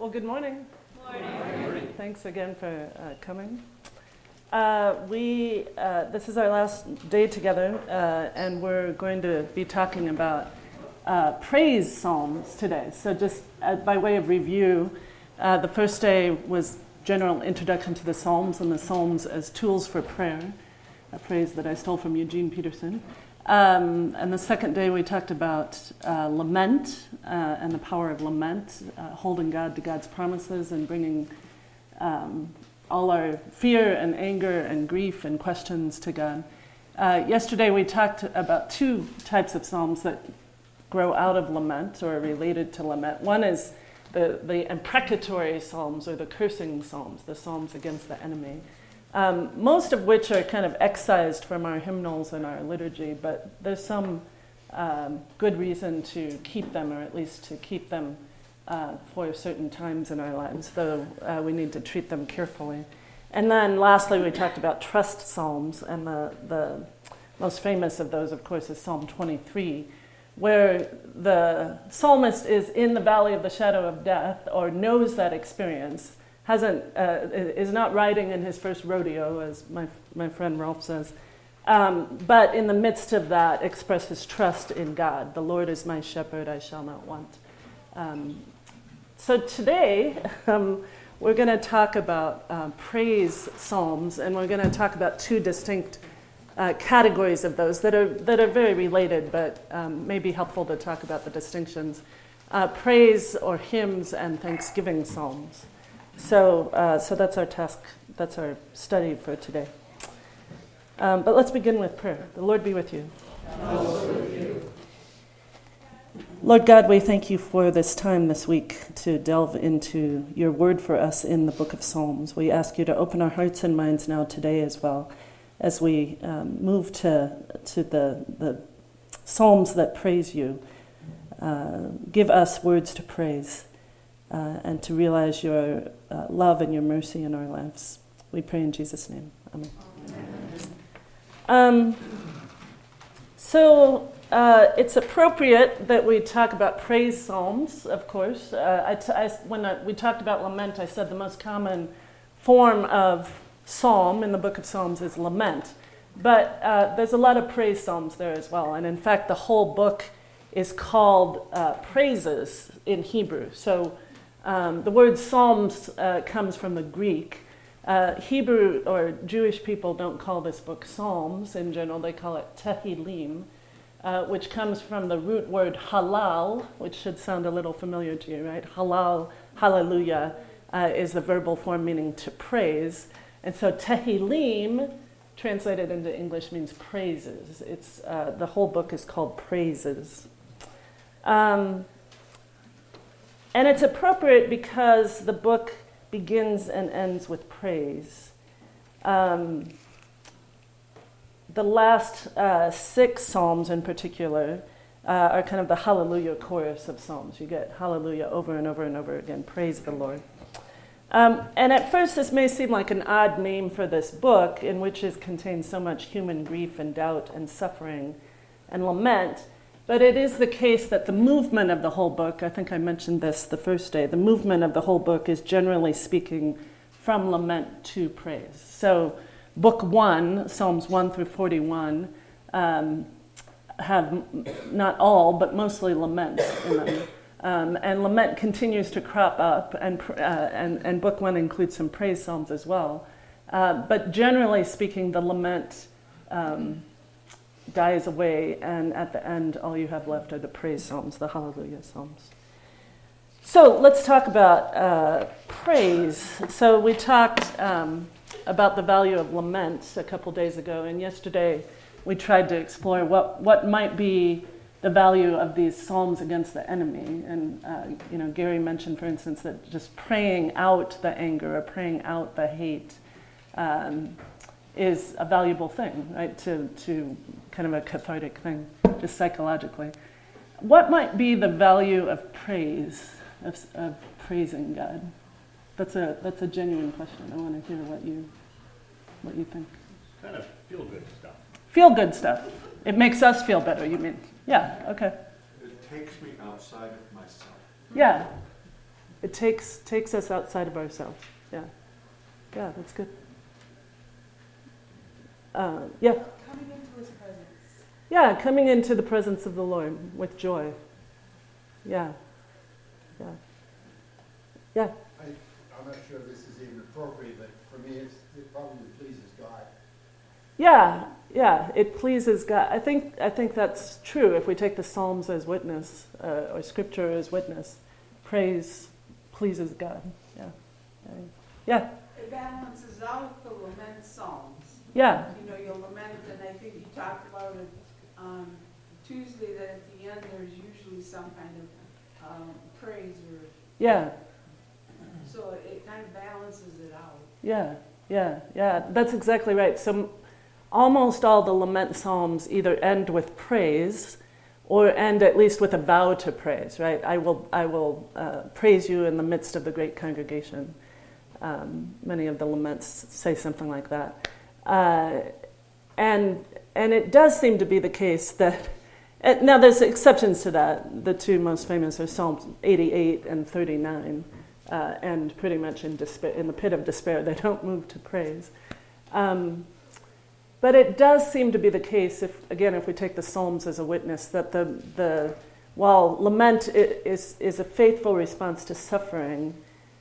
Good morning. Morning. Thanks again for coming. This is our last day together, and we're going to be talking about praise psalms today. So just by way of review, the first day was general introduction to the psalms and the psalms as tools for prayer, a phrase that I stole from Eugene Peterson. And the second day we talked about lament and the power of lament, holding God to God's promises and bringing all our fear and anger and grief and questions to God. Yesterday we talked about two types of psalms that grow out of lament or are related to lament. One is the imprecatory psalms or the cursing psalms, the psalms against the enemy. Most of which are kind of excised from our hymnals and our liturgy, but there's some good reason to keep them, or at least to keep them for certain times in our lives, though we need to treat them carefully. And then lastly, we talked about trust psalms, and the most famous of those, of course, is Psalm 23, where the psalmist is in the valley of the shadow of death, or knows that experience, is not riding in his first rodeo, as my friend Rolf says, but in the midst of that expresses trust in God. The Lord is my shepherd, I shall not want. So today we're going to talk about praise psalms, and we're going to talk about two distinct categories of those that are very related, but may be helpful to talk about the distinctions. Praise or hymns and thanksgiving psalms. So that's our task, that's our study for today. But let's begin with prayer. The Lord be with you. And also with you. Lord God, we thank you for this time this week to delve into your word for us in the book of Psalms. We ask you to open our hearts and minds now today as well, as we move to the Psalms that praise you. Give us words to praise. And to realize your love and your mercy in our lives. We pray in Jesus' name. Amen. So it's appropriate that we talk about praise psalms, of course. When we talked about lament, I said the most common form of psalm in the book of Psalms is lament. But there's a lot of praise psalms there as well. And in fact, the whole book is called praises in Hebrew. So the word psalms comes from the Greek. Hebrew or Jewish people don't call this book psalms in general. They call it Tehillim, which comes from the root word halal, which should sound a little familiar to you, right? Halal, hallelujah, is the verbal form meaning to praise. And so Tehillim, translated into English, means praises. It's the whole book is called Praises. And it's appropriate because the book begins and ends with praise. The last 6 psalms in particular are kind of the hallelujah chorus of psalms. You get hallelujah over and over and over again. Praise the Lord. And at first this may seem like an odd name for this book, in which it contains so much human grief and doubt and suffering and lament. But it is the case that the movement of the whole book, I think I mentioned this the first day, the movement of the whole book is generally speaking from lament to praise. So book 1, Psalms 1 through 41, have not all, but mostly lament in them. And lament continues to crop up, and book 1 includes some praise psalms as well. But generally speaking, the lament dies away, and at the end, all you have left are the praise psalms, the hallelujah psalms. So let's talk about praise. So we talked about the value of lament a couple days ago, and yesterday we tried to explore what might be the value of these psalms against the enemy. And Gary mentioned, for instance, that just praying out the anger or praying out the hate is a valuable thing, right? To kind of a cathartic thing, just psychologically. What might be the value of praise, of praising God? That's a genuine question. I want to hear what you think. Kind of feel-good stuff. Feel-good stuff. It makes us feel better, you mean? Yeah, okay. It takes me outside of myself. Yeah. It takes us outside of ourselves. Yeah. Yeah, that's good. Yeah. Coming into His presence. Yeah, coming into the presence of the Lord with joy. Yeah. Yeah. Yeah. I'm not sure if this is even appropriate, but for me, it probably pleases God. Yeah, it pleases God. I think that's true if we take the Psalms as witness, or Scripture as witness. Praise pleases God. Yeah. It balances out the lament psalms. Yeah. You know, you'll lament, and I think you talked about it on Tuesday, that at the end there's usually some kind of praise or. Yeah. So it kind of balances it out. Yeah. That's exactly right. So almost all the lament psalms either end with praise or end at least with a vow to praise, right? I will praise you in the midst of the great congregation. Many of the laments say something like that. And it does seem to be the case that, now there's exceptions to that. The two most famous are Psalms 88 and 39. And pretty much in despair, in the pit of despair, they don't move to praise. But it does seem to be the case, if we take the Psalms as a witness, that while lament is a faithful response to suffering,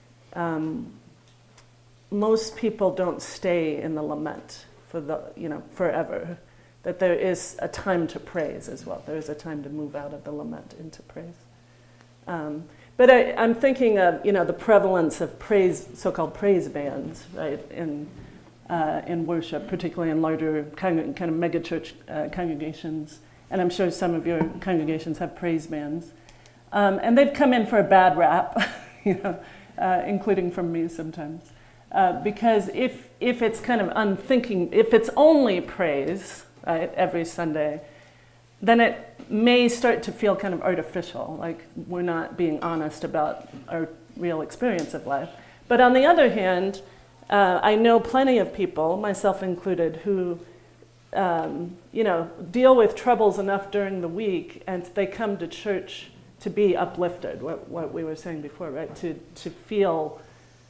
most people don't stay in the lament forever. That there is a time to praise as well. There is a time to move out of the lament into praise. But I'm thinking of the prevalence of praise, so-called praise bands, right, in worship, particularly in larger kind of megachurch congregations, and I'm sure some of your congregations have praise bands, and they've come in for a bad rap, including from me sometimes, because if it's kind of unthinking, if it's only praise, right, every Sunday, then it may start to feel kind of artificial, like we're not being honest about our real experience of life. But on the other hand, I know plenty of people, myself included, who deal with troubles enough during the week, and they come to church to be uplifted. What we were saying before, right? To feel,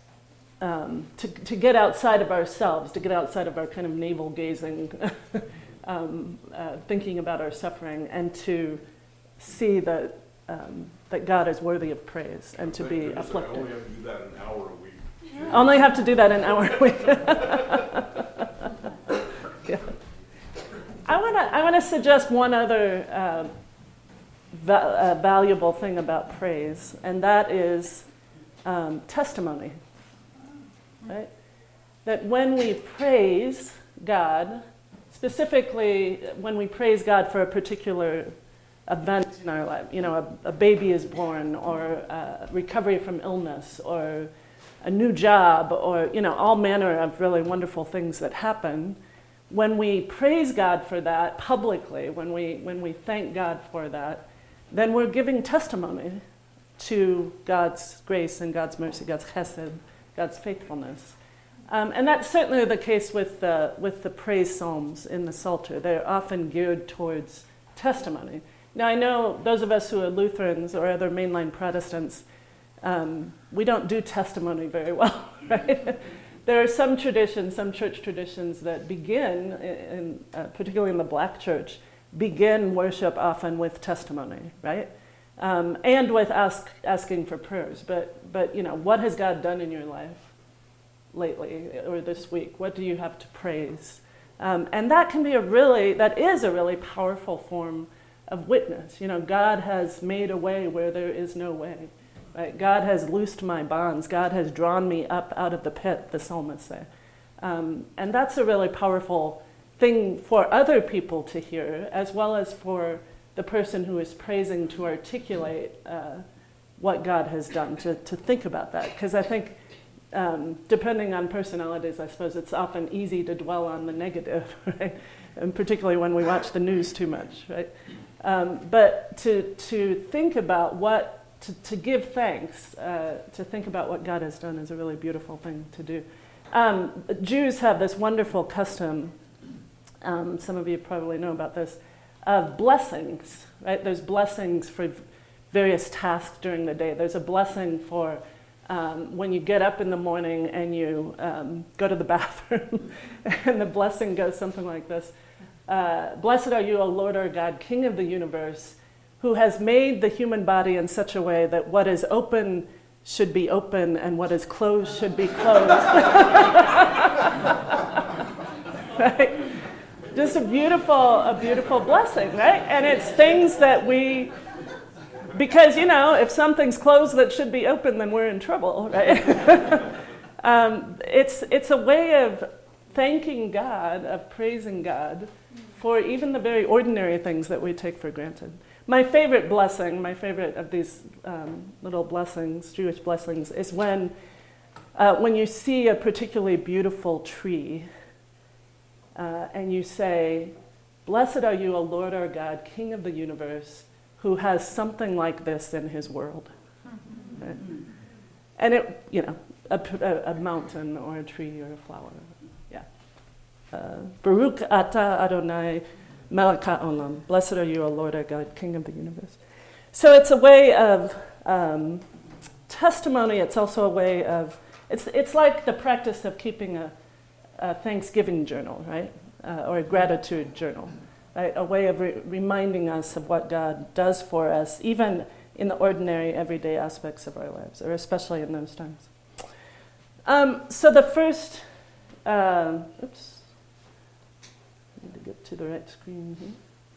to get outside of ourselves, to get outside of our kind of navel gazing. Thinking about our suffering, and to see that God is worthy of praise, and to be uplifted. I only have to do that an hour a week. Only have to do that an hour a week. Yeah. I want to suggest one other valuable thing about praise, and that is testimony. Right? That when we praise God, specifically when we praise God for a particular event in our life, a baby is born, or recovery from illness, or a new job, or all manner of really wonderful things that happen. When we praise God for that publicly, when we thank God for that, then we're giving testimony to God's grace and God's mercy, God's chesed, God's faithfulness. And that's certainly the case with the praise psalms in the Psalter. They're often geared towards testimony. Now, I know those of us who are Lutherans or other mainline Protestants, we don't do testimony very well, right? There are some traditions, some church traditions that begin, particularly in the Black church, begin worship often with testimony, right? And with asking for prayers. But what has God done in your life lately or this week? What do you have to praise? And that is a really powerful form of witness. God has made a way where there is no way. Right? God has loosed my bonds. God has drawn me up out of the pit, the psalmists say. And that's a really powerful thing for other people to hear, as well as for the person who is praising to articulate what God has done, to think about that. Because I think, depending on personalities, I suppose it's often easy to dwell on the negative, right? And particularly when we watch the news too much, right? But to think about to give thanks, to think about what God has done is a really beautiful thing to do. Jews have this wonderful custom, some of you probably know about this, of blessings, right? There's blessings for various tasks during the day. There's a blessing for when you get up in the morning and you go to the bathroom, and the blessing goes something like this. Blessed are you, O Lord our God, King of the universe, who has made the human body in such a way that what is open should be open and what is closed should be closed. Right? Just a beautiful blessing, right? And it's things that we, because, if something's closed that should be open, then we're in trouble, right? It's a way of thanking God, of praising God for even the very ordinary things that we take for granted. My favorite blessing, my favorite of these little blessings, Jewish blessings, is when you see a particularly beautiful tree and you say, "Blessed are you, O Lord our God, King of the universe, who has something like this in his world." Right? And it, a mountain or a tree or a flower. Yeah. Baruch atah Adonai melech haolam. Blessed are you, O Lord our God, King of the universe. So it's a way of testimony. It's also a way of, it's like the practice of keeping a Thanksgiving journal, right? Or a gratitude journal. Right? A way of reminding us of what God does for us, even in the ordinary, everyday aspects of our lives, or especially in those times. So the first, I need to get to the right screen here.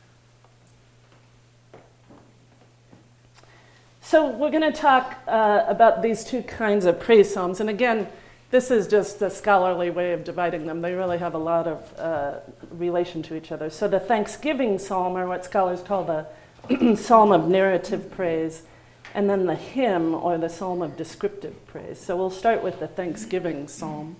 So we're going to talk about these two kinds of praise psalms, and again, this is just a scholarly way of dividing them. They really have a lot of relation to each other. So the Thanksgiving psalm, or what scholars call the psalm of narrative praise, and then the hymn, or the psalm of descriptive praise. So we'll start with the Thanksgiving psalm.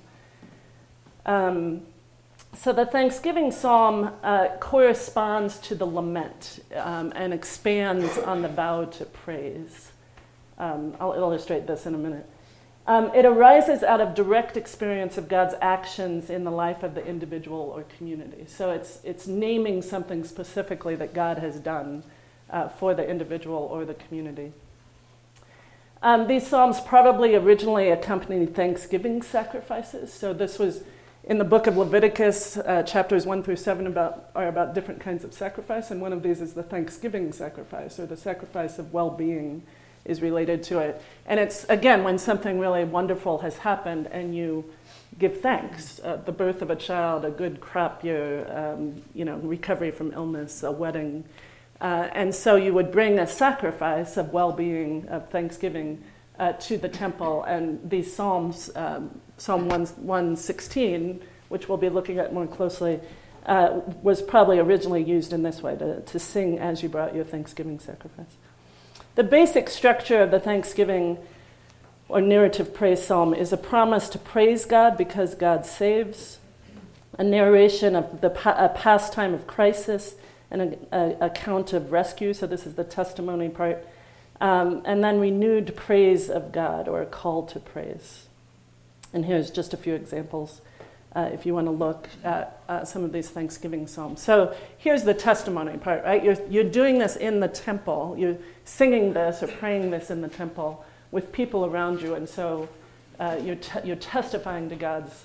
So the Thanksgiving psalm corresponds to the lament and expands on the vow to praise. I'll illustrate this in a minute. It arises out of direct experience of God's actions in the life of the individual or community. So it's naming something specifically that God has done for the individual or the community. These psalms probably originally accompanied Thanksgiving sacrifices. So this was in the book of Leviticus, chapters 1 through 7 are about different kinds of sacrifice, and one of these is the Thanksgiving sacrifice, or the sacrifice of well-being is related to it. And it's, again, when something really wonderful has happened and you give thanks, the birth of a child, a good crop year, recovery from illness, a wedding. And so you would bring a sacrifice of well-being, of thanksgiving, to the temple. And these psalms, Psalm 116, which we'll be looking at more closely, was probably originally used in this way, to sing as you brought your thanksgiving sacrifice. The basic structure of the Thanksgiving or narrative praise psalm is a promise to praise God because God saves, a narration of a past time of crisis, and an account of rescue, so this is the testimony part, and then renewed praise of God, or a call to praise. And here's just a few examples if you want to look at some of these Thanksgiving psalms. So here's the testimony part, right? You're doing this in the temple. You're singing this or praying this in the temple with people around you, and so you're testifying to God's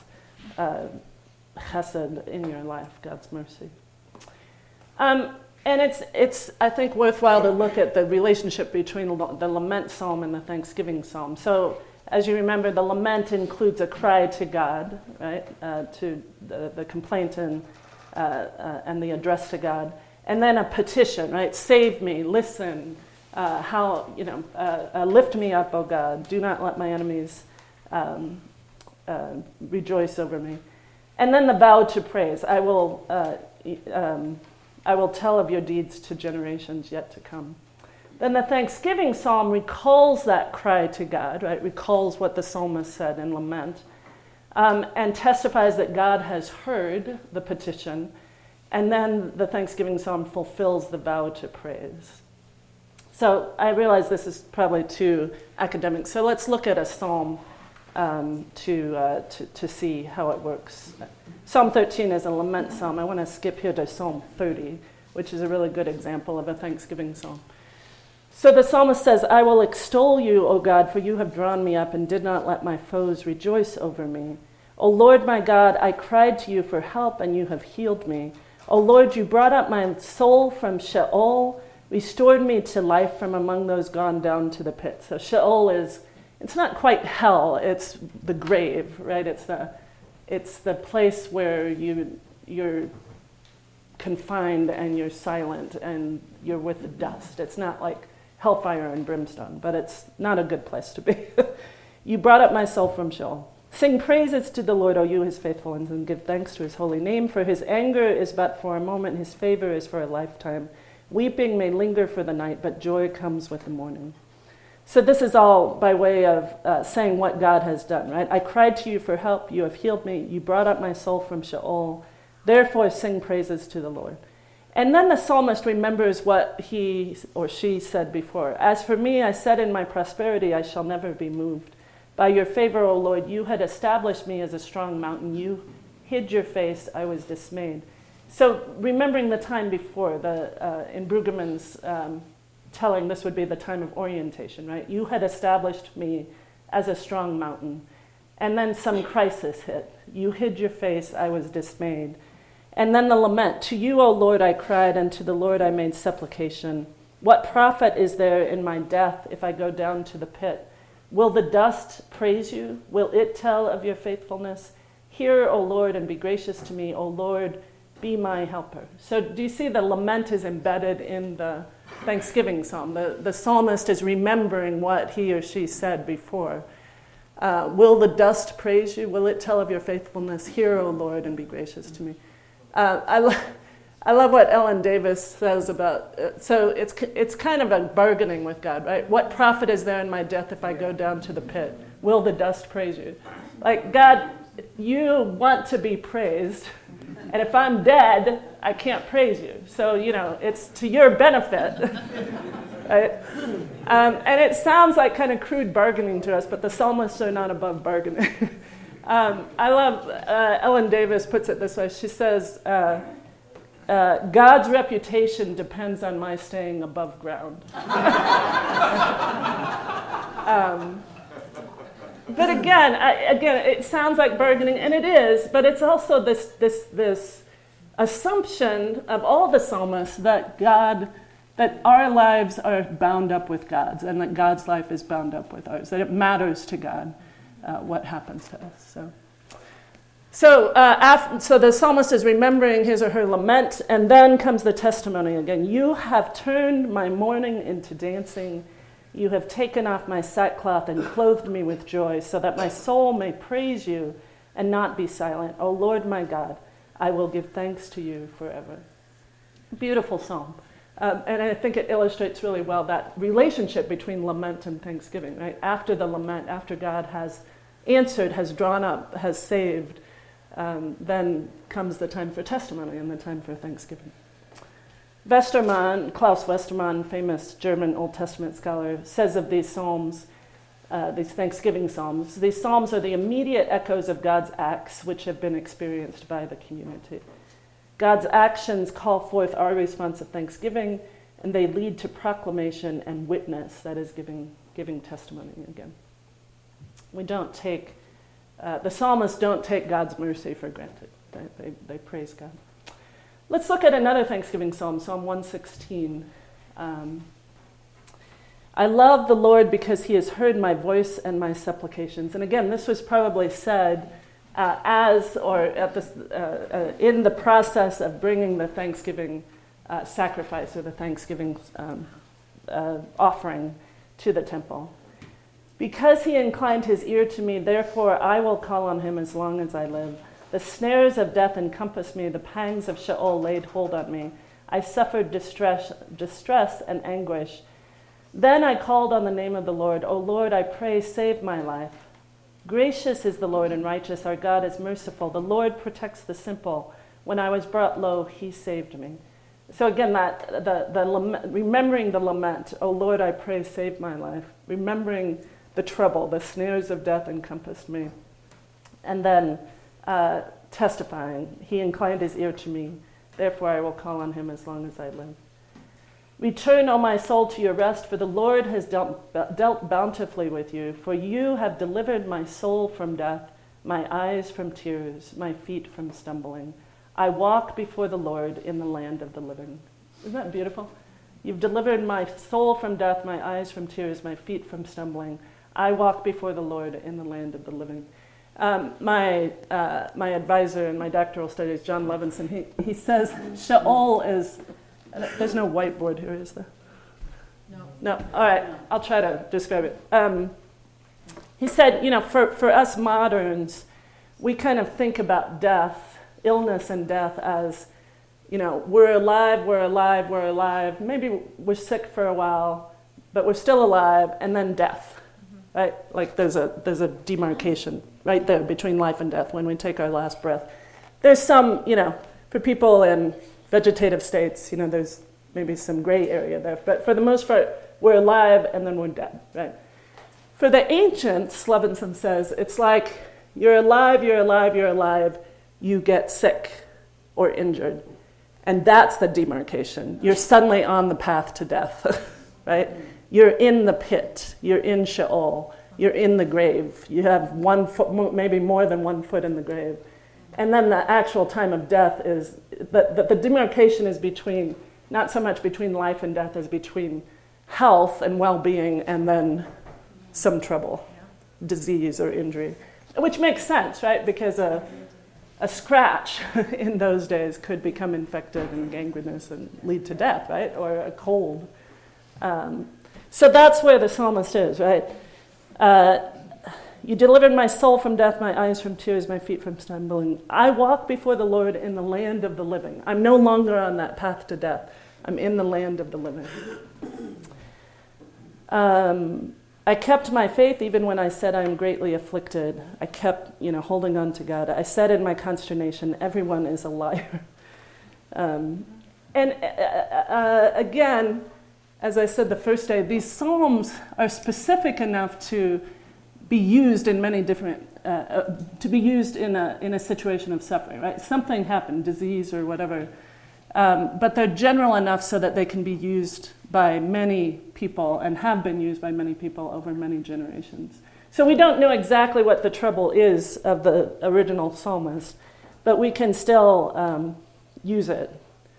chesed in your life, God's mercy. And it's I think worthwhile to look at the relationship between the lament psalm and the Thanksgiving psalm. So as you remember, the lament includes a cry to God, right? To the complaint and the address to God, and then a petition, right? Save me, listen, lift me up, O God. Do not let my enemies rejoice over me. And then the vow to praise. I will tell of your deeds to generations yet to come. Then the Thanksgiving psalm recalls that cry to God, right? Recalls what the psalmist said in lament, and testifies that God has heard the petition. And then the Thanksgiving psalm fulfills the vow to praise. So I realize this is probably too academic. So let's look at a psalm to see how it works. Psalm 13 is a lament psalm. I want to skip here to Psalm 30, which is a really good example of a Thanksgiving psalm. So the psalmist says, I will extol you, O God, for you have drawn me up and did not let my foes rejoice over me. O Lord my God, I cried to you for help, and you have healed me. O Lord, you brought up my soul from Sheol, restored me to life from among those gone down to the pit. So Sheol it's not quite hell, it's the grave, right? It's the place where you're confined and you're silent and you're with the dust. It's not like hellfire and brimstone, but it's not a good place to be. You brought up my soul from Sheol. Sing praises to the Lord, O you his faithful ones, and give thanks to his holy name, for his anger is but for a moment, his favor is for a lifetime. Weeping may linger for the night, but joy comes with the morning. So this is all by way of saying what God has done, right? I cried to you for help, you have healed me, you brought up my soul from Sheol, therefore sing praises to the Lord. And then the psalmist remembers what he or she said before. As for me, I said in my prosperity, I shall never be moved. By your favor, O Lord, you had established me as a strong mountain. You hid your face, I was dismayed. So remembering the time before, in Brueggemann's telling, this would be the time of orientation, right? You had established me as a strong mountain. And then some crisis hit. You hid your face, I was dismayed. And then the lament, to you, O Lord, I cried, and to the Lord I made supplication. What profit is there in my death if I go down to the pit? Will the dust praise you? Will it tell of your faithfulness? Hear, O Lord, and be gracious to me. O Lord, be my helper. So do you see the lament is embedded in the Thanksgiving psalm? The psalmist is remembering what he or she said before. Will the dust praise you? Will it tell of your faithfulness? Hear, O Lord, and be gracious to me. I love what Ellen Davis says about so it's kind of a bargaining with God, right? What profit is there in my death if I go down to the pit? Will the dust praise you? Like, God, you want to be praised, and if I'm dead, I can't praise you. So, it's to your benefit. Right? And it sounds like kind of crude bargaining to us, but the psalmists are not above bargaining. I love, Ellen Davis puts it this way. She says, God's reputation depends on my staying above ground. But again, it sounds like bargaining, and it is, but it's also this assumption of all the psalmists that our lives are bound up with God's, and that God's life is bound up with ours, that it matters to God what happens to us. So the psalmist is remembering his or her lament, and then comes the testimony again. You have turned my mourning into dancing. You have taken off my sackcloth and clothed me with joy, so that my soul may praise you and not be silent. O Lord my God, I will give thanks to you forever. Beautiful psalm. And I think it illustrates really well that relationship between lament and thanksgiving, right? After the lament, after God has answered, has drawn up, has saved, then comes the time for testimony and the time for thanksgiving. Westermann, Klaus Westermann, famous German Old Testament scholar, says of these psalms, these Thanksgiving psalms, these psalms are the immediate echoes of God's acts which have been experienced by the community. God's actions call forth our response of thanksgiving, and they lead to proclamation and witness, that is giving testimony again. We don't take, the psalmists don't take God's mercy for granted. They praise God. Let's look at another Thanksgiving psalm, Psalm 116. I love the Lord because he has heard my voice and my supplications. And again, this was probably said in the process of bringing the Thanksgiving sacrifice or the Thanksgiving offering to the temple. Because he inclined his ear to me, therefore I will call on him as long as I live. The snares of death encompassed me, the pangs of Sheol laid hold on me. I suffered distress and anguish. Then I called on the name of the Lord. O Lord, I pray, save my life. Gracious is the Lord and righteous. Our God is merciful. The Lord protects the simple. When I was brought low, he saved me. So again, remembering the lament. O Lord, I pray, save my life. Remembering the trouble, the snares of death encompassed me. And then testifying, he inclined his ear to me. Therefore, I will call on him as long as I live. Return, O my soul, to your rest, for the Lord has dealt bountifully with you. For you have delivered my soul from death, my eyes from tears, my feet from stumbling. I walk before the Lord in the land of the living. Isn't that beautiful? You've delivered my soul from death, my eyes from tears, my feet from stumbling. I walk before the Lord in the land of the living. My advisor in my doctoral studies, John Levinson, he says Sheol is... There's no whiteboard here, is there? No. All right. I'll try to describe it. He said, for us moderns, we kind of think about death, illness and death as, we're alive. Maybe we're sick for a while, but we're still alive, and then death, right? Like there's a demarcation right there between life and death when we take our last breath. There's some, for people in vegetative states, there's maybe some gray area there. But for the most part, we're alive and then we're dead, right? For the ancients, Levinson says, it's like you're alive, you get sick or injured. And that's the demarcation. You're suddenly on the path to death, right? You're in the pit. You're in Sheol. You're in the grave. You have 1 foot, maybe more than 1 foot in the grave. And then the actual time of death is, the demarcation is between, not so much between life and death as between health and well-being and then some trouble, disease or injury. Which makes sense, right? Because a scratch in those days could become infected and gangrenous and lead to death, right? Or a cold. So that's where the psalmist is, right? You delivered my soul from death, my eyes from tears, my feet from stumbling. I walk before the Lord in the land of the living. I'm no longer on that path to death. I'm in the land of the living. I kept my faith even when I said I am greatly afflicted. I kept, holding on to God. I said in my consternation, everyone is a liar. Again, as I said the first day, these psalms are specific enough to be used in many different, to be used in a situation of suffering, right? Something happened, disease or whatever, but they're general enough so that they can be used by many people and have been used by many people over many generations. So we don't know exactly what the trouble is of the original psalmist, but we can still use it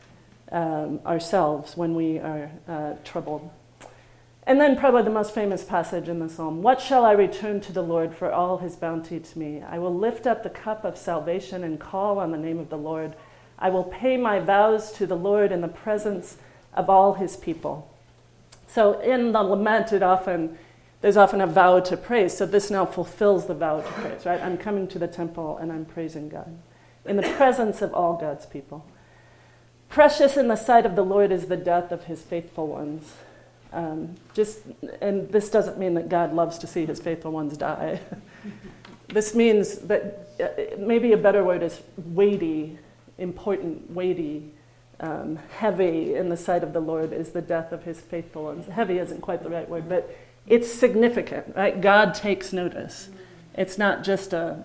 ourselves when we are troubled. And then probably the most famous passage in the psalm, what shall I return to the Lord for all his bounty to me? I will lift up the cup of salvation and call on the name of the Lord. I will pay my vows to the Lord in the presence of all his people. So in the lament, there's often a vow to praise. So this now fulfills the vow to praise, right? I'm coming to the temple and I'm praising God in the presence of all God's people. Precious in the sight of the Lord is the death of his faithful ones. And this doesn't mean that God loves to see his faithful ones die. This means that maybe a better word is weighty, important, weighty, heavy in the sight of the Lord is the death of his faithful ones. Heavy isn't quite the right word, but it's significant, right? God takes notice. It's not just a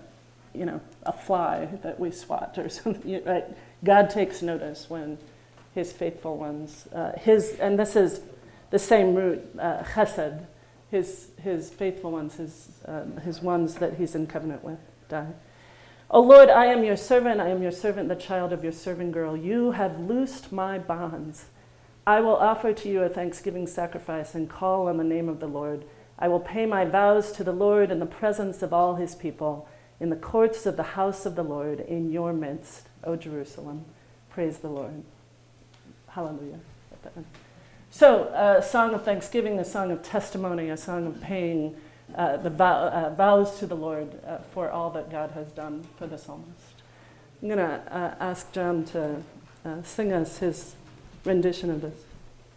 fly that we swat or something, right? God takes notice when his faithful ones, and this is the same root, chesed, his faithful ones, his ones that he's in covenant with, die. O Lord, I am your servant, the child of your servant girl. You have loosed my bonds. I will offer to you a thanksgiving sacrifice and call on the name of the Lord. I will pay my vows to the Lord in the presence of all his people, in the courts of the house of the Lord, in your midst, O Jerusalem. Praise the Lord. Hallelujah. So, a song of thanksgiving, a song of testimony, a song of paying the vows to the Lord for all that God has done for the psalmist. I'm going to ask John to sing us his rendition of this.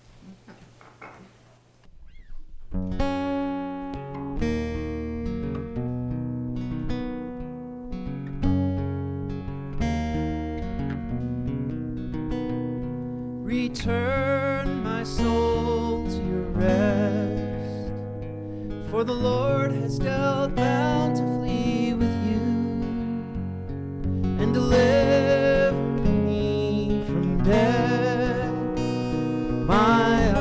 Return my soul to your rest, for the Lord has dealt bountifully with you and delivered me from death. My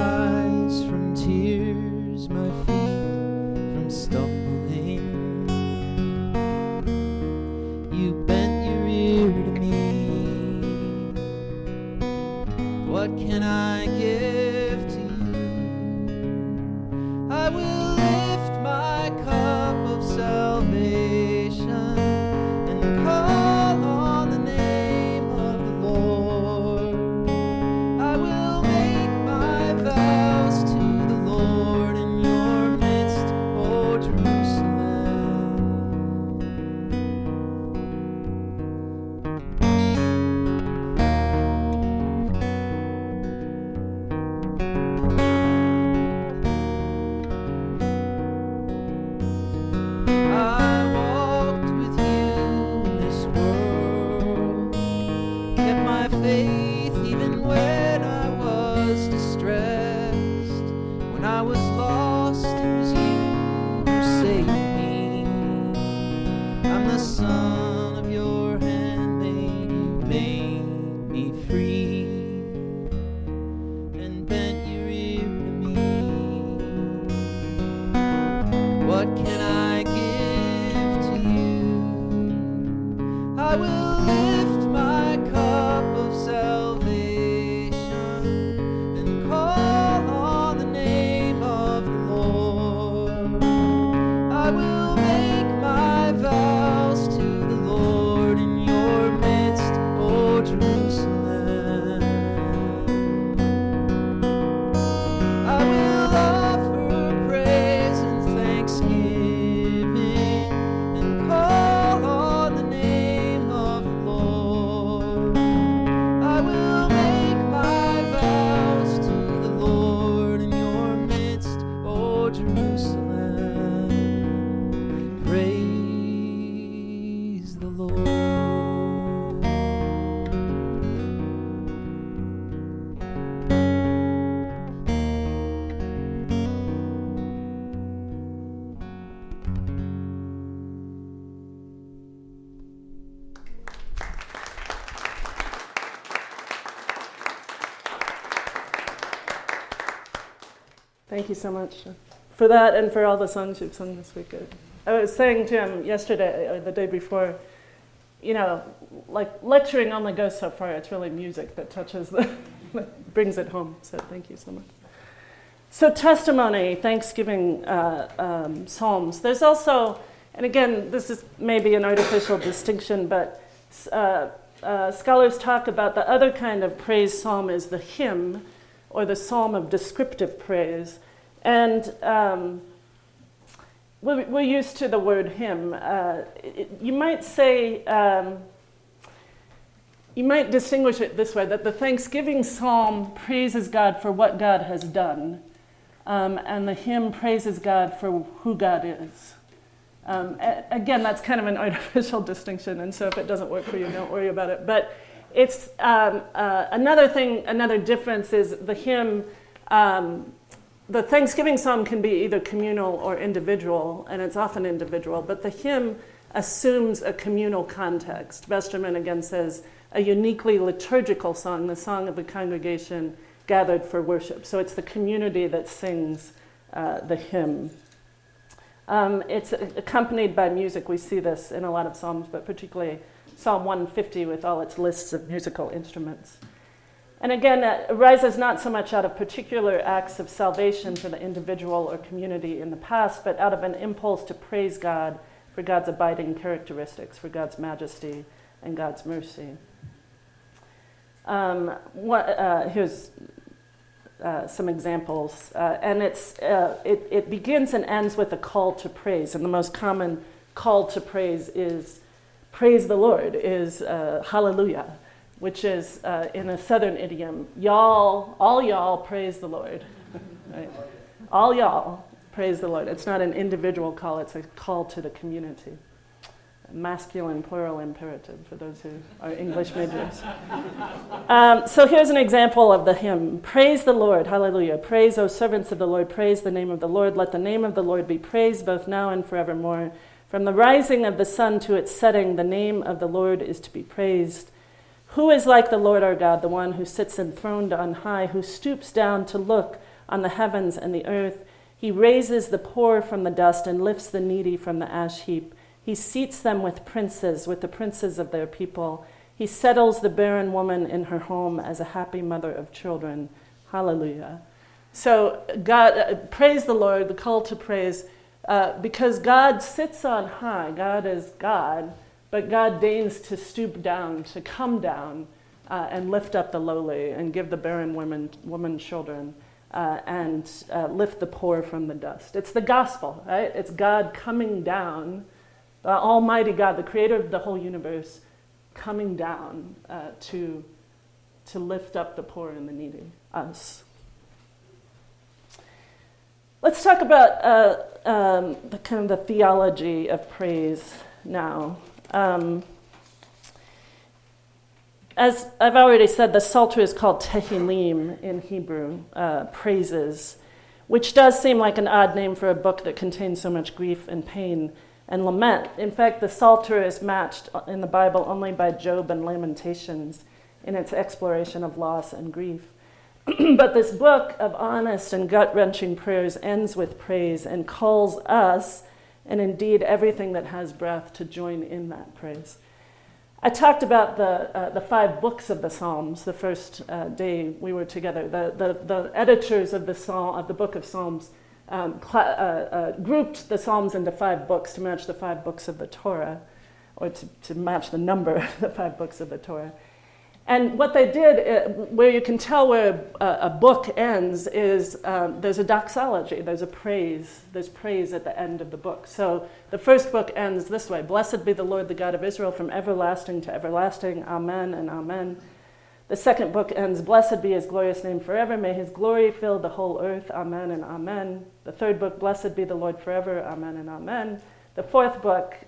the son of your handmaid, you made me free and bent your ear to me. What can I give to you? I will lift my cup of salvation and call on the name of the Lord. I will make my vows to the Lord in your midst, O Jerusalem. I will offer praise and thanksgiving and call on the name of the Lord. I will make my vows to the Lord in your midst, O Jerusalem. Praise the Lord. Thank you so much for that and for all the songs you've sung this week. I was saying to him yesterday, or the day before, like lecturing only goes so far. It's really music that touches that brings it home. So thank you so much. So testimony, thanksgiving, psalms. There's also, and again, this is maybe an artificial distinction, but scholars talk about the other kind of praise psalm is the hymn, or the psalm of descriptive praise. And we're used to the word hymn. You might say, you might distinguish it this way, that the Thanksgiving psalm praises God for what God has done, and the hymn praises God for who God is. Again, that's kind of an artificial distinction, and so if it doesn't work for you, don't worry about it. But it's another difference is the hymn. The Thanksgiving psalm can be either communal or individual, and it's often individual, but the hymn assumes a communal context. Westermann again says, a uniquely liturgical song, the song of the congregation gathered for worship. So it's the community that sings the hymn. It's accompanied by music. We see this in a lot of psalms, but particularly Psalm 150 with all its lists of musical instruments. And again, it arises not so much out of particular acts of salvation for the individual or community in the past, but out of an impulse to praise God for God's abiding characteristics, for God's majesty and God's mercy. Here's some examples. And it begins and ends with a call to praise. And the most common call to praise is, praise the Lord, is hallelujah, which is in a southern idiom, all y'all praise the Lord. Right? All y'all praise the Lord. It's not an individual call, it's a call to the community. Masculine plural imperative for those who are English majors. So here's an example of the hymn. Praise the Lord, hallelujah. Praise, O servants of the Lord, praise the name of the Lord. Let the name of the Lord be praised both now and forevermore. From the rising of the sun to its setting, the name of the Lord is to be praised. Who is like the Lord our God, the one who sits enthroned on high, who stoops down to look on the heavens and the earth? He raises the poor from the dust and lifts the needy from the ash heap. He seats them with the princes of their people. He settles the barren woman in her home as a happy mother of children. Hallelujah. So God, praise the Lord, the call to praise, because God sits on high. God is God, but God deigns to stoop down, to come down, and lift up the lowly and give the barren woman children, and lift the poor from the dust. It's the gospel, right? It's God coming down, Almighty God, the creator of the whole universe, coming down to lift up the poor and the needy, us. Let's talk about the kind of the theology of praise now. As I've already said, the Psalter is called Tehillim in Hebrew, praises, which does seem like an odd name for a book that contains so much grief and pain. and lament. In fact, the Psalter is matched in the Bible only by Job and Lamentations in its exploration of loss and grief. But this book of honest and gut-wrenching prayers ends with praise and calls us, and indeed everything that has breath, to join in that praise. I talked about the 5 books of the Psalms the first day we were together. The editors of the book of Psalms grouped the Psalms into 5 books to match the 5 books of the Torah, or to match the number of the 5 books of the Torah. And what they did, where you can tell where a book ends, is there's a doxology, there's praise at the end of the book. So the first book ends this way: "Blessed be the Lord, the God of Israel, from everlasting to everlasting. Amen and amen." The second book ends: "Blessed be his glorious name forever. May his glory fill the whole earth. Amen and amen." The third book: "Blessed be the Lord forever. Amen and amen." The fourth book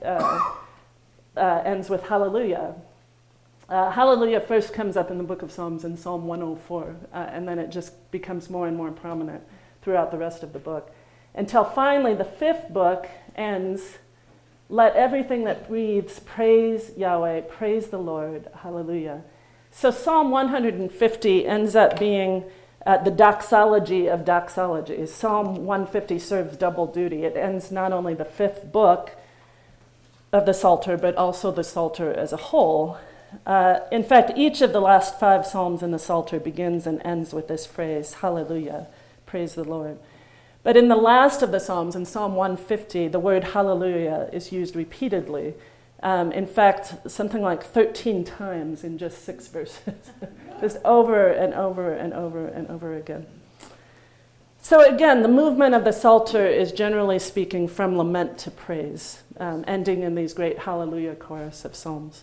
ends with Hallelujah. Hallelujah first comes up in the book of Psalms in Psalm 104, and then it just becomes more and more prominent throughout the rest of the book. Until finally the fifth book ends: "Let everything that breathes praise Yahweh, praise the Lord, hallelujah." So Psalm 150 ends up being the doxology of doxologies. Psalm 150 serves double duty. It ends not only the fifth book of the Psalter, but also the Psalter as a whole. In fact, each of the last 5 Psalms in the Psalter begins and ends with this phrase: "Hallelujah, praise the Lord." But in the last of the Psalms, in Psalm 150, the word hallelujah is used repeatedly. In fact, something like 13 times in just 6 verses. Just over and over and over and over again. So again, the movement of the Psalter is, generally speaking, from lament to praise, ending in these great hallelujah chorus of psalms.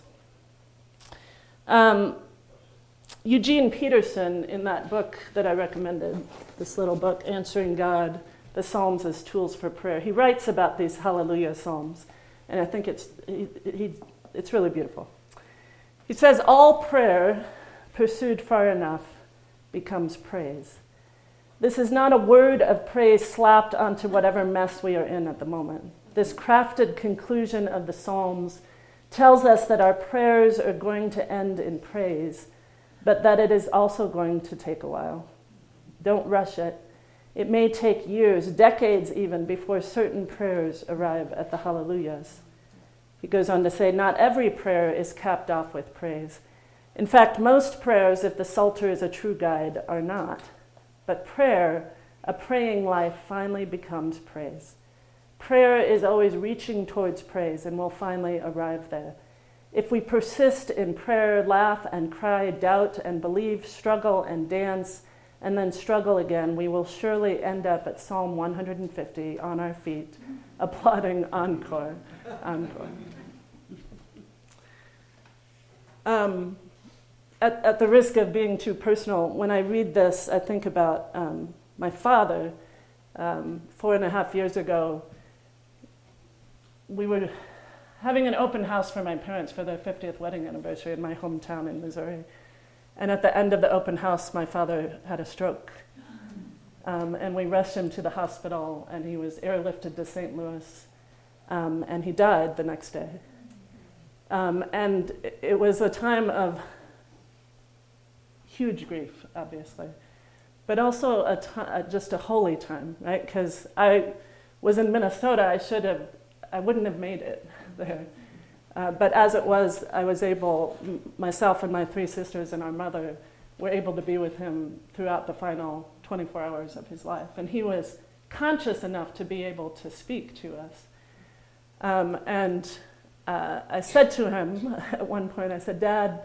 Eugene Peterson, in that book that I recommended, this little book, Answering God, the Psalms as Tools for Prayer, he writes about these hallelujah psalms, and I think it's really beautiful. He says, "All prayer pursued far enough becomes praise. This is not a word of praise slapped onto whatever mess we are in at the moment. This crafted conclusion of the Psalms tells us that our prayers are going to end in praise, but that it is also going to take a while. Don't rush it. It may take years, decades even, before certain prayers arrive at the hallelujahs." He goes on to say, "Not every prayer is capped off with praise. In fact, most prayers, if the Psalter is a true guide, are not. But prayer, a praying life, finally becomes praise. Prayer is always reaching towards praise and will finally arrive there. If we persist in prayer, laugh and cry, doubt and believe, struggle and dance, and then struggle again, we will surely end up at Psalm 150 on our feet, applauding encore, encore." At the risk of being too personal, when I read this, I think about my father. 4.5 years ago, we were having an open house for my parents for their 50th wedding anniversary in my hometown in Missouri. And at the end of the open house, my father had a stroke. And we rushed him to the hospital, and he was airlifted to St. Louis, and he died the next day. And it was a time of huge grief, obviously, but also just a holy time, right? Because I was in Minnesota, I wouldn't have made it there. But as it was, I was able, myself and my 3 sisters and our mother were able to be with him throughout the final 24 hours of his life. And he was conscious enough to be able to speak to us. I said to him at one point, I said, "Dad,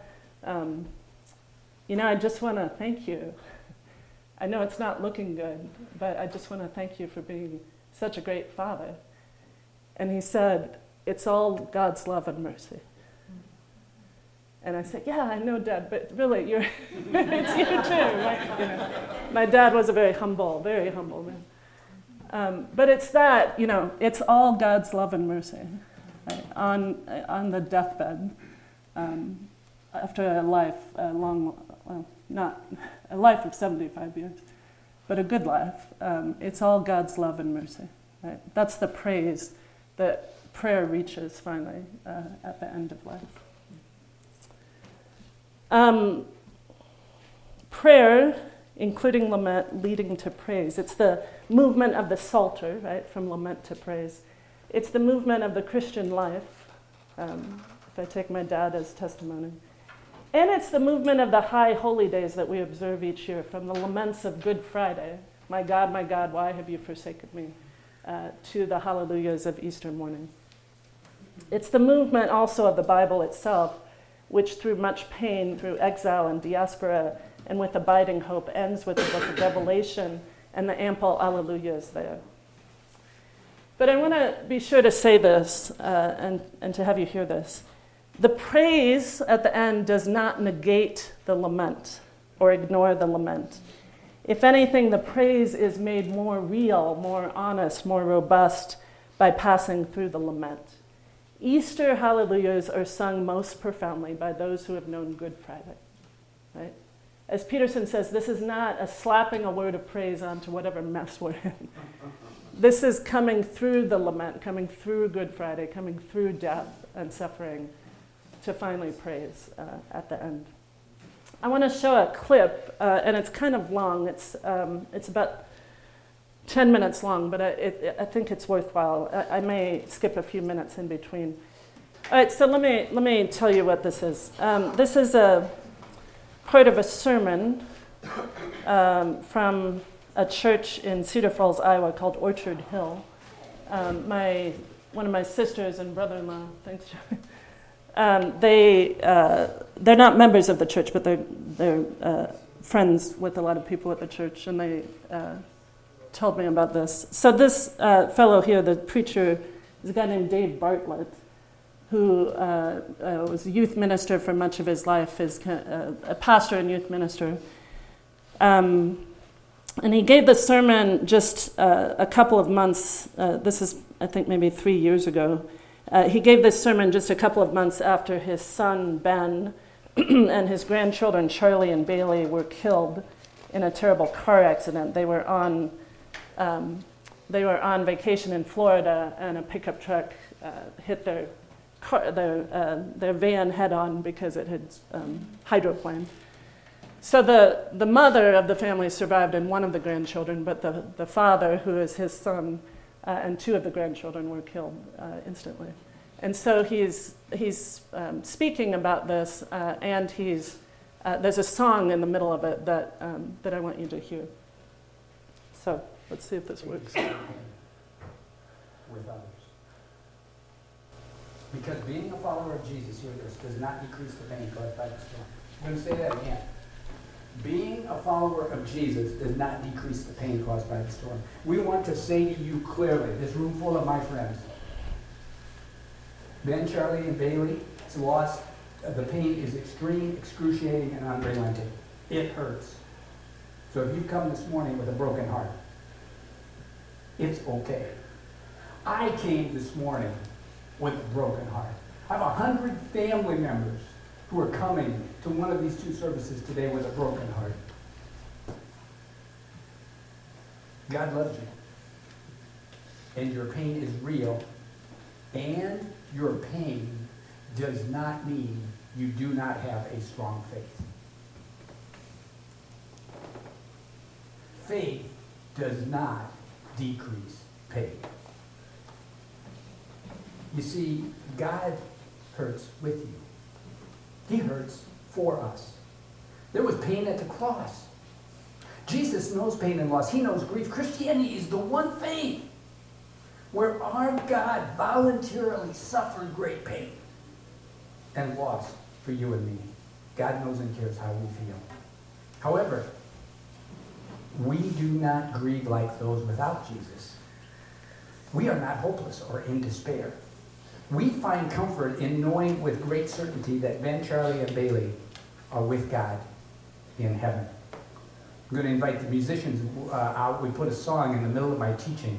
I just want to thank you. I know it's not looking good, but I just want to thank you for being such a great father." And he said, "It's all God's love and mercy." And I said, "Yeah, I know, Dad, but really, it's you too." Right? My dad was a very humble man. But it's that, it's all God's love and mercy, right? On the deathbed, after a life, not a life of 75 years, but a good life. It's all God's love and mercy. Right? That's the praise that prayer reaches finally at the end of life. Prayer, including lament, leading to praise. It's the movement of the Psalter, right, from lament to praise. It's the movement of the Christian life, if I take my dad as testimony. And it's the movement of the high holy days that we observe each year, from the laments of Good Friday, my God, why have you forsaken me, to the hallelujahs of Easter morning. It's the movement also of the Bible itself, which through much pain, through exile and diaspora, and with abiding hope, ends with the book of Revelation and the ample alleluias there. But I want to be sure to say this, and to have you hear this. The praise at the end does not negate the lament or ignore the lament. If anything, the praise is made more real, more honest, more robust by passing through the lament. Easter hallelujahs are sung most profoundly by those who have known Good Friday, right? As Peterson says, this is not a slapping a word of praise onto whatever mess we're in. This is coming through the lament, coming through Good Friday, coming through death and suffering to finally praise at the end. I want to show a clip, and it's kind of long. It's about 10 minutes long, but I think it's worthwhile. I may skip a few minutes in between. All right, so let me tell you what this is. This is a part of a sermon from a church in Cedar Falls, Iowa, called Orchard Hill. One of my sisters and brother-in-law, thanks, Joey. They're not members of the church, but they're friends with a lot of people at the church, and they told me about this. So this fellow here, the preacher, is a guy named Dave Bartlett, who was a youth minister for much of his life, is a pastor and youth minister. And he gave the sermon just a couple of months, this is, I think, maybe 3 years ago. He gave this sermon just a couple of months after his son, Ben, and his grandchildren, Charlie and Bailey, were killed in a terrible car accident. They were on vacation in Florida, and a pickup truck hit their van head-on because it had hydroplaned. So the mother of the family survived, and one of the grandchildren, but the father, who is his son, and two of the grandchildren were killed instantly. And so he's speaking about this, and there's a song in the middle of it that I want you to hear. So let's see if this works. With others. Because being a follower of Jesus, hear this, does not decrease the pain caused by the storm. I'm going to say that again. Being a follower of Jesus does not decrease the pain caused by the storm. We want to say to you clearly, this room full of my friends, Ben, Charlie, and Bailey's loss, the pain is extreme, excruciating, and unrelenting. It hurts. So if you come this morning with a broken heart, it's okay. I came this morning with a broken heart. I have 100 family members who are coming to one of these two services today with a broken heart. God loves you. And your pain is real. And your pain does not mean you do not have a strong faith. Faith does not decrease pain. You see, God hurts with you. He hurts for us. There was pain at the cross. Jesus knows pain and loss. He knows grief. Christianity is the one faith where our God voluntarily suffered great pain and loss for you and me. God knows and cares how we feel. However, we do not grieve like those without Jesus. We are not hopeless or in despair. We find comfort in knowing with great certainty that Ben, Charlie, and Bailey are with God in heaven. I'm going to invite the musicians out. We put a song in the middle of my teaching.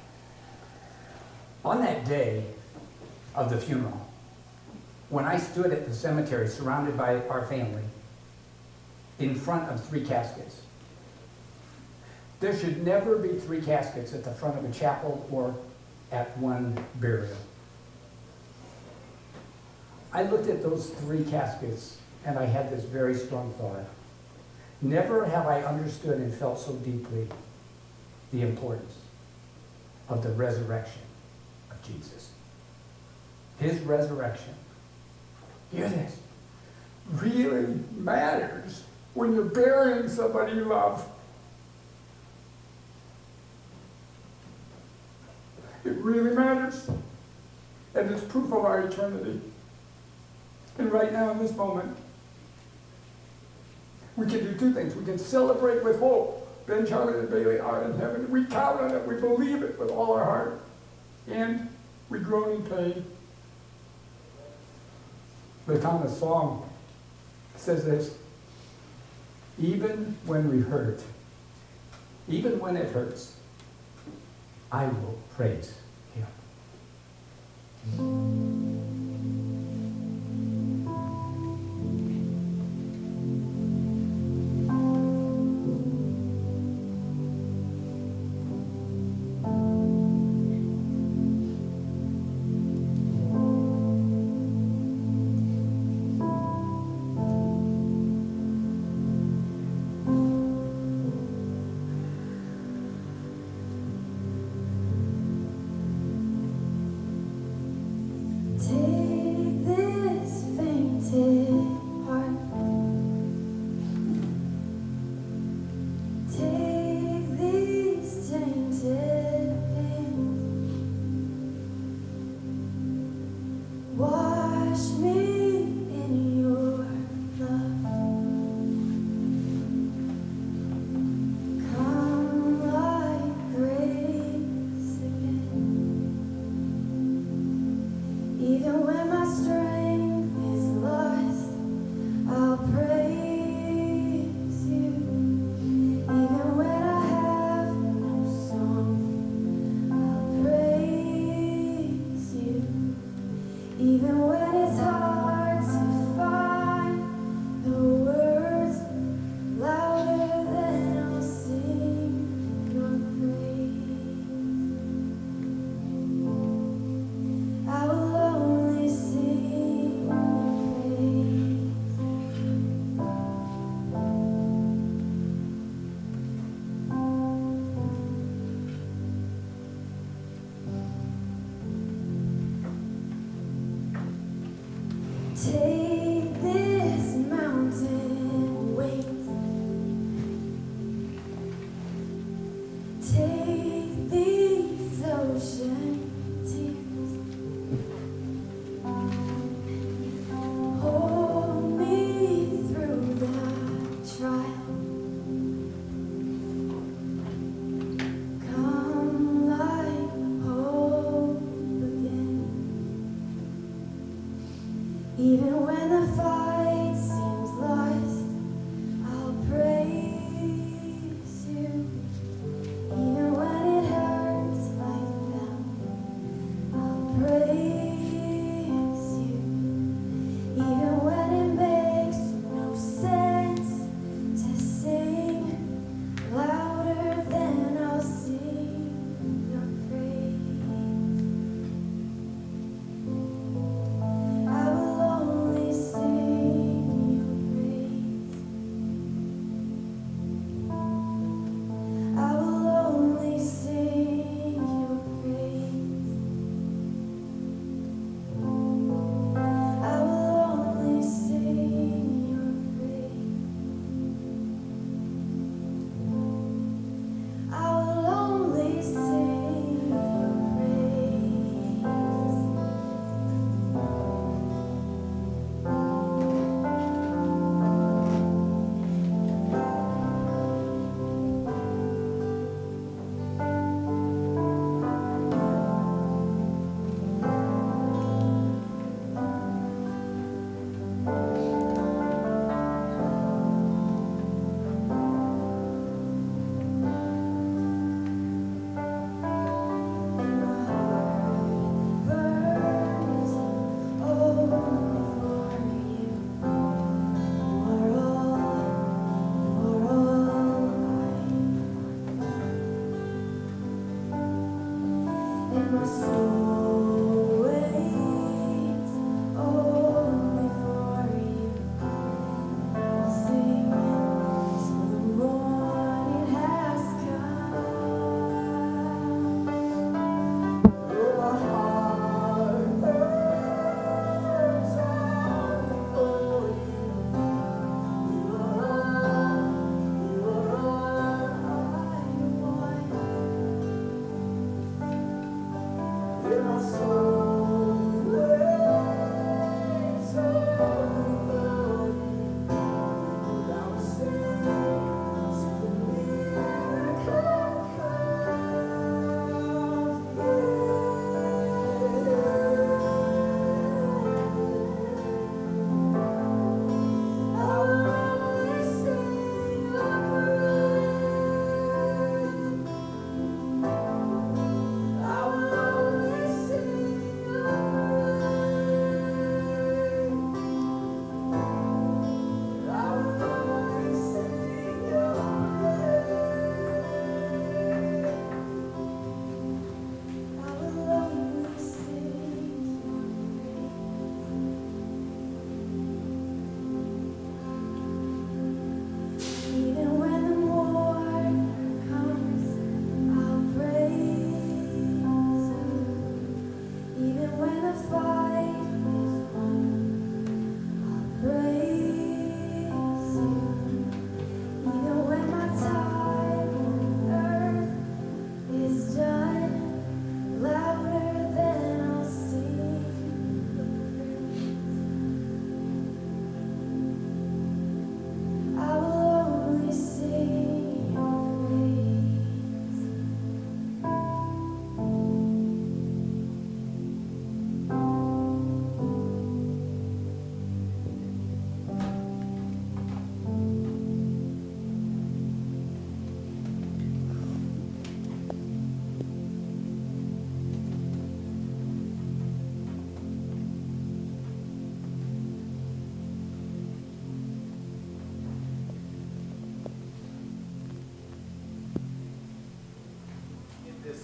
On that day of the funeral, when I stood at the cemetery surrounded by our family, in front of 3 caskets, there should never be 3 caskets at the front of a chapel or at one burial. I looked at those 3 caskets and I had this very strong thought. Never have I understood and felt so deeply the importance of the resurrection of Jesus. His resurrection, hear this, really matters when you're burying somebody you love. It really matters. And it's proof of our eternity. And right now in this moment, we can do 2 things. We can celebrate with hope. Ben, Charlie, and Bailey are in heaven. We count on it. We believe it with all our heart. And we groan in pain. The Thomas song says this, even when we hurt, even when it hurts, I will praise him. Take this fainted heart, take these tainted hands, wash me in your love, come like grace again. Even when my strength is lost, I'll praise you. Even when I have no song, I'll praise you. Even when it's hard to find the words louder than I'll sing your praise. I will only sing your praise. Take this mountain weight, take these ocean tears. Hold me through the trial. Come like hope again. Even when the fight seems lost, I'll praise you. Even when it hurts like hell, I'll praise you. Even when it makes no sense to sing louder than I'll sing your praise. I will only sing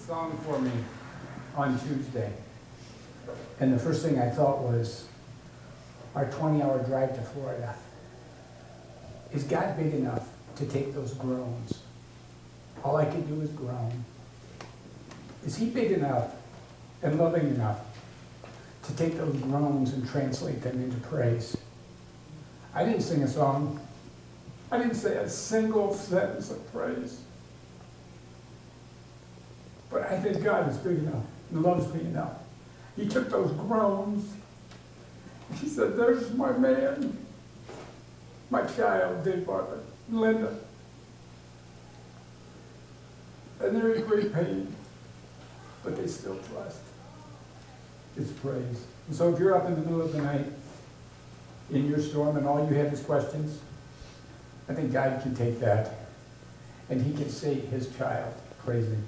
song for me on Tuesday. And the first thing I thought was our 20-hour drive to Florida. Is God big enough to take those groans? All I could do is groan. Is he big enough and loving enough to take those groans and translate them into praise? I didn't sing a song. I didn't say a single sentence of praise. But I think God is big enough and loves me enough. He took those groans. He said, there's my man, my child, Dave Bartlett, Linda. And they're in great pain, but they still trust. It's praise. And so if you're up in the middle of the night in your storm and all you have is questions, I think God can take that and he can save his child praising.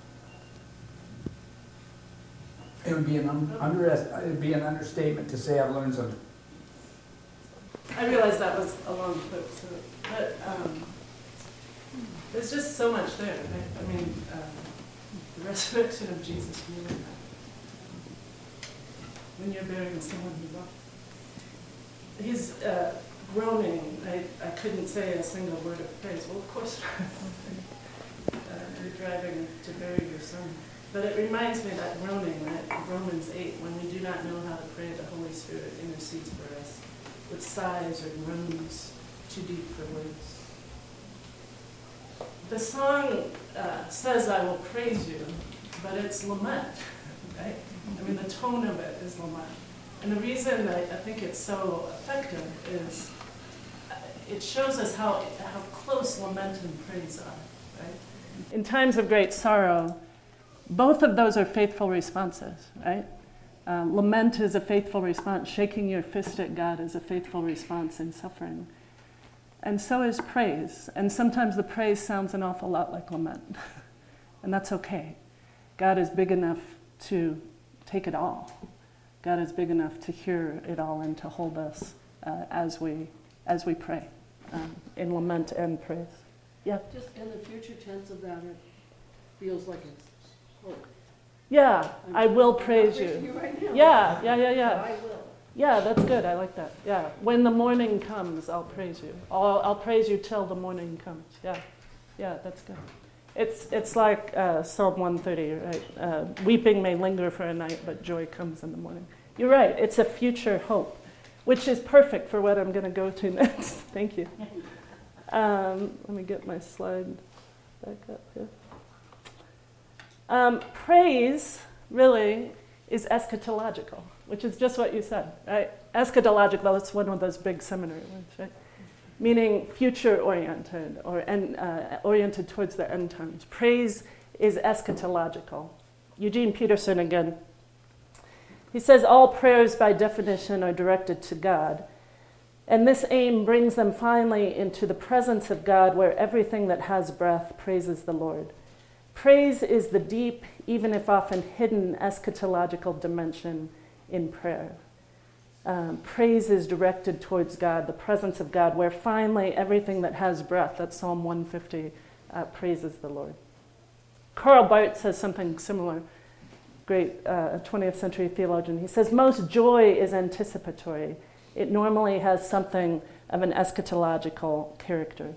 It would be an understatement to say I've learned something. I realized that was a long clip, so, but there's just so much there. Right? I mean, the resurrection of Jesus. When you're burying someone you love, he's groaning. I couldn't say a single word of praise. Well, of course not. You're driving to bury your son. But it reminds me of that groaning, right? Romans 8, when we do not know how to pray, the Holy Spirit intercedes for us with sighs or groans too deep for words. The song says, I will praise you, but it's lament, right? I mean, the tone of it is lament. And the reason that I think it's so effective is it shows us how close lament and praise are, right? In times of great sorrow, both of those are faithful responses, right? Lament is a faithful response. Shaking your fist at God is a faithful response in suffering. And so is praise. And sometimes the praise sounds an awful lot like lament. And that's okay. God is big enough to take it all. God is big enough to hear it all and to hold us as we pray in lament and praise. Yeah? Just in the future tense of that, it feels like it's hope. Yeah, I will praise you. Right now. Yeah. I will. Yeah, that's good. I like that. Yeah, when the morning comes, I'll praise you. I'll praise you till the morning comes. Yeah, that's good. It's like Psalm 130, right? Weeping may linger for a night, but joy comes in the morning. You're right. It's a future hope, which is perfect for what I'm going to go to next. Thank you. Let me get my slide back up here. Praise, really, is eschatological, which is just what you said, right? Eschatological, that's one of those big seminary words, right? Meaning future-oriented or oriented towards the end times. Praise is eschatological. Eugene Peterson again. He says, all prayers by definition are directed to God, and this aim brings them finally into the presence of God where everything that has breath praises the Lord. Praise is the deep, even if often hidden, eschatological dimension in prayer. Praise is directed towards God, the presence of God, where finally everything that has breath, that's Psalm 150, praises the Lord. Karl Barth says something similar, great 20th century theologian. He says, most joy is anticipatory. It normally has something of an eschatological character.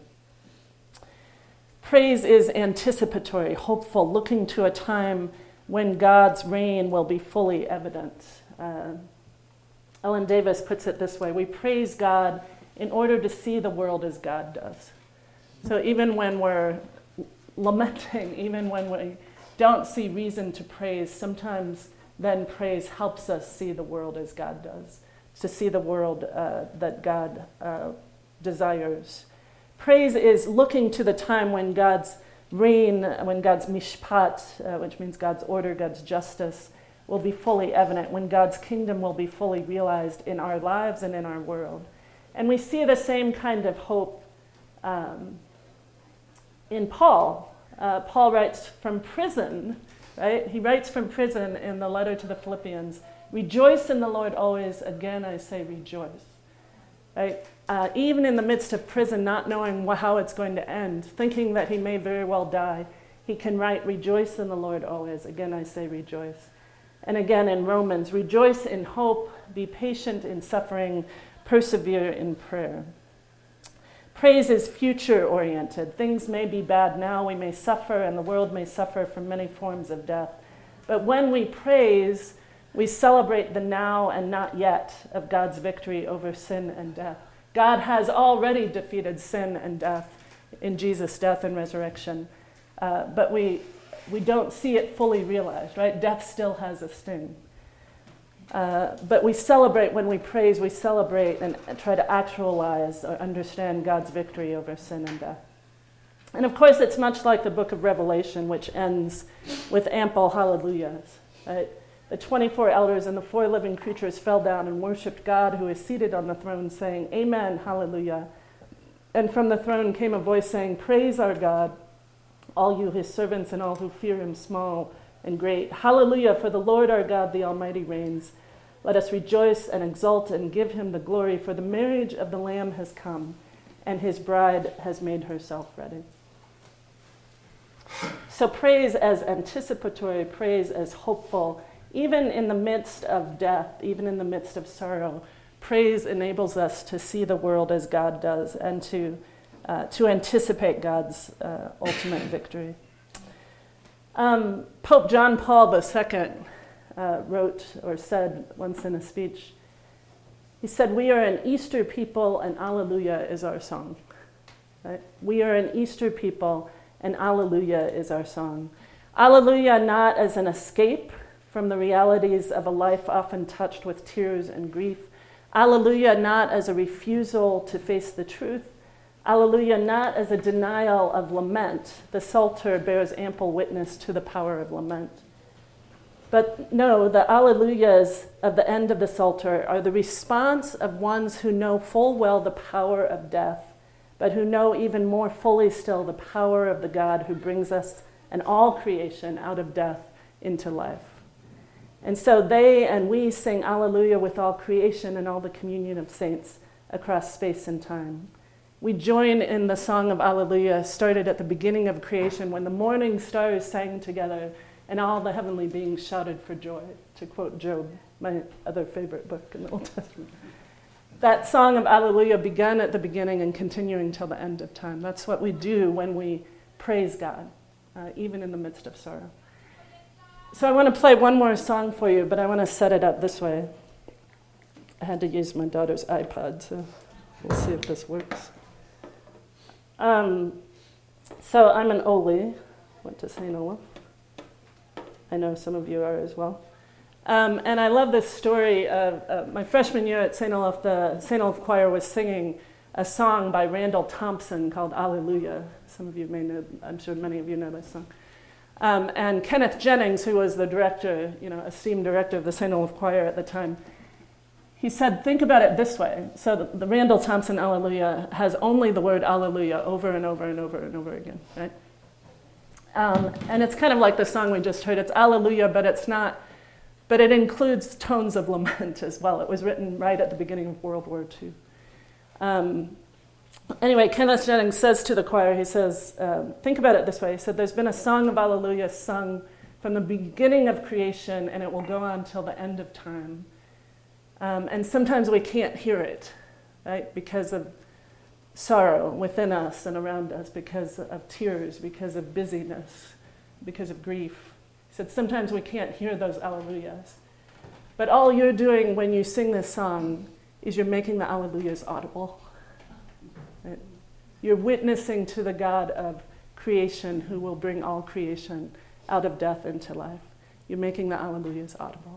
Praise is anticipatory, hopeful, looking to a time when God's reign will be fully evident. Ellen Davis puts it this way: we praise God in order to see the world as God does. So even when we're lamenting, even when we don't see reason to praise, sometimes then praise helps us see the world as God does, to see the world that God desires. Praise is looking to the time when God's reign, when God's mishpat, which means God's order, God's justice, will be fully evident, when God's kingdom will be fully realized in our lives and in our world. And we see the same kind of hope in Paul. Paul writes from prison, right? He writes from prison in the letter to the Philippians, rejoice in the Lord always, again I say rejoice. Right? Even in the midst of prison, not knowing how it's going to end, thinking that he may very well die, he can write, rejoice in the Lord always. Again, I say rejoice. And again in Romans, rejoice in hope, be patient in suffering, persevere in prayer. Praise is future-oriented. Things may be bad now, we may suffer, and the world may suffer from many forms of death. But when we praise, we celebrate the now and not yet of God's victory over sin and death. God has already defeated sin and death in Jesus' death and resurrection. But we don't see it fully realized, right? Death still has a sting. But we celebrate when we praise, we celebrate and try to actualize or understand God's victory over sin and death. And of course, it's much like the book of Revelation, which ends with ample hallelujahs. Right? The 24 elders and the 4 living creatures fell down and worshipped God who is seated on the throne, saying, Amen, hallelujah. And from the throne came a voice saying, Praise our God, all you his servants and all who fear him, small and great. Hallelujah, for the Lord our God, the Almighty reigns. Let us rejoice and exult and give him the glory, for the marriage of the Lamb has come, and his bride has made herself ready. So praise as anticipatory, praise as hopeful. Even in the midst of death, even in the midst of sorrow, praise enables us to see the world as God does and to anticipate God's ultimate victory. Pope John Paul II wrote or said once in a speech, he said, we are an Easter people and Alleluia is our song. Right? We are an Easter people and Alleluia is our song. Alleluia not as an escape from the realities of a life often touched with tears and grief. Alleluia not as a refusal to face the truth. Alleluia not as a denial of lament. The Psalter bears ample witness to the power of lament. But no, the Alleluias of the end of the Psalter are the response of ones who know full well the power of death, but who know even more fully still the power of the God who brings us and all creation out of death into life. And so they and we sing Alleluia with all creation and all the communion of saints across space and time. We join in the song of Alleluia started at the beginning of creation when the morning stars sang together and all the heavenly beings shouted for joy, to quote Job, my other favorite book in the Old Testament. That song of Alleluia began at the beginning and continuing till the end of time. That's what we do when we praise God, even in the midst of sorrow. So I want to play one more song for you, but I want to set it up this way. I had to use my daughter's iPod, so we'll see if this works. So I'm an Ole, went to St. Olaf. I know some of you are as well. And I love this story of my freshman year at St. Olaf. The St. Olaf Choir was singing a song by Randall Thompson called Alleluia. Some of you may know, I'm sure many of you know this song. And Kenneth Jennings, who was the director, esteemed director of the St. Olaf Choir at the time, he said, think about it this way. So the Randall Thompson Alleluia has only the word Alleluia over and over and over and over again, right? And it's kind of like the song we just heard. It's Alleluia, but it's not, but it includes tones of lament as well. It was written right at the beginning of World War II. Anyway, Kenneth Jennings says to the choir, he says, think about it this way. He said, there's been a song of Alleluia sung from the beginning of creation, and it will go on till the end of time. And sometimes we can't hear it, right, because of sorrow within us and around us, because of tears, because of busyness, because of grief. He said, sometimes we can't hear those Alleluias. But all you're doing when you sing this song is you're making the Alleluias audible. Right? You're witnessing to the God of creation who will bring all creation out of death into life. You're making the Alleluias audible.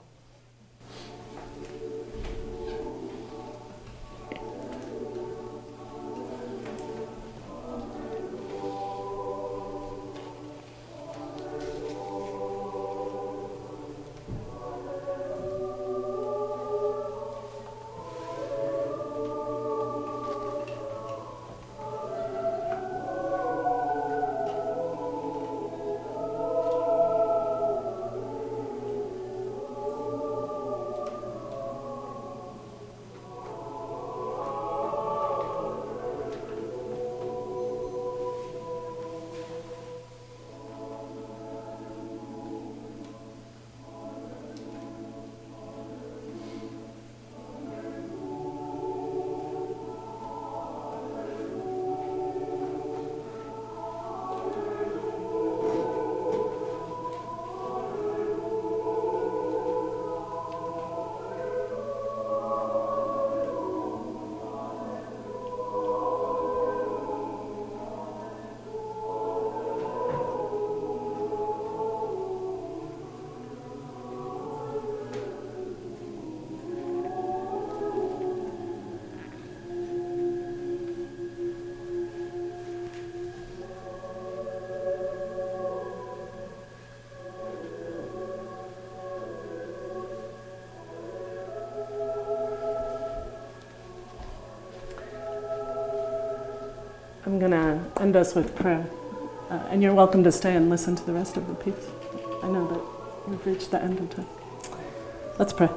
I'm going to end us with prayer. And you're welcome to stay and listen to the rest of the piece. I know that we've reached the end of time. Let's pray.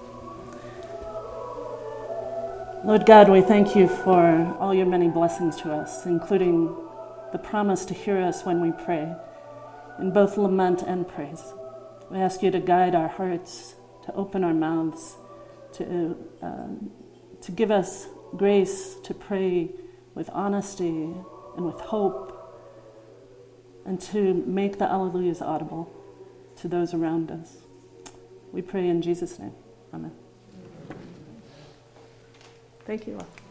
Lord God, we thank you for all your many blessings to us, including the promise to hear us when we pray, in both lament and praise. We ask you to guide our hearts, to open our mouths, to give us grace to pray with honesty and with hope, and to make the alleluias audible to those around us. We pray in Jesus' name. Amen. Thank you all.